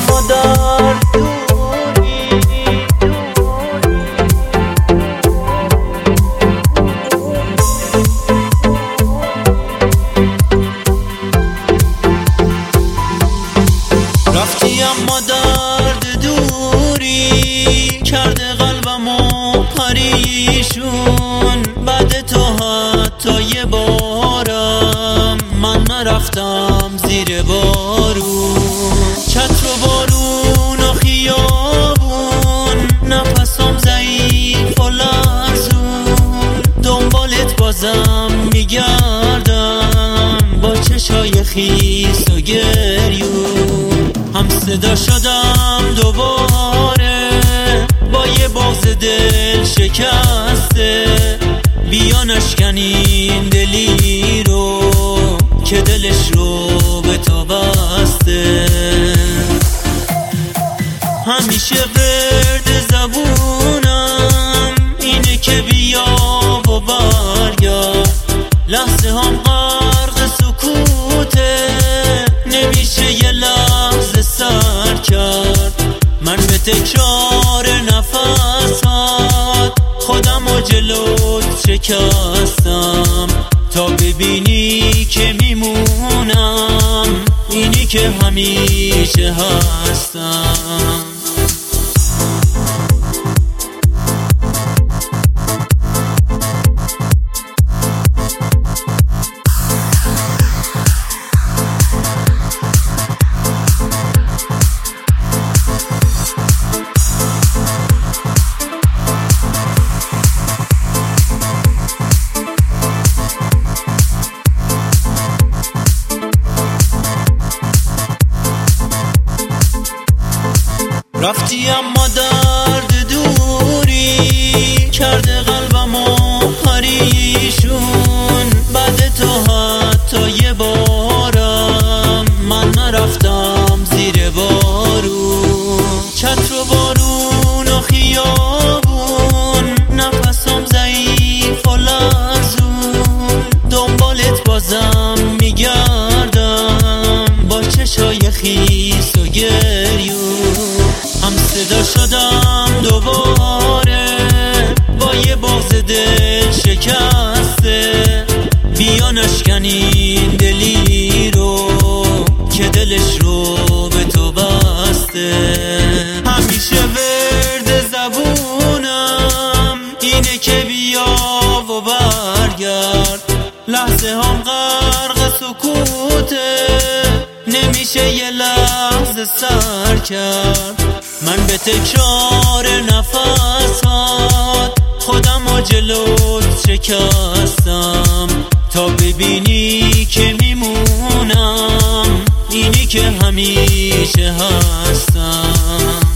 اما در دوری رفتی اما درد دوری کرده قلبمو پریشون. بعد تو حتی یه بارم من نرفتم زیر بارون. چتر و بارون و خیابون نفسم ضعیف و لرزون. دنبالت بازم میگردم با چشای خیس و گریون. هم صدا شدم دوباره با یه بغض دل شکسته. بیا نشکنیم دلی رو که دلش رو به تو بسته. همیشه ورد زبونم اینه که بیا و برگرد. لحظه هم غرق سکوته نمیشه یه لحظه سر کرد. من به تکرار نفسات خودم و جلوت شکستم تا ببینی که میمونم اینی که همیشه هستم. رفتی اما درد دوری کرده قلبمو پریشون. بعد تو حتی یه بارم من نرفتم زیر بارون. چتر و بارون و خیابون نفسم ضعیف و لرزون. دنبالت بازم میگردم با چشای خیس و گریون. هم صدا شدم دوباره با یه بغض دل شکسته. بیا نشکنیم دلی رو که دلش رو به تو بسته. همیشه ورد زبونم اینه که بیا و برگرد. لحظه هم غرق سکوته نمیشه یه لحظه سر کرد. من به تکرار نفسات خودم و جلوت شکستم تا ببینی که میمونم اینی که همیشه هستم.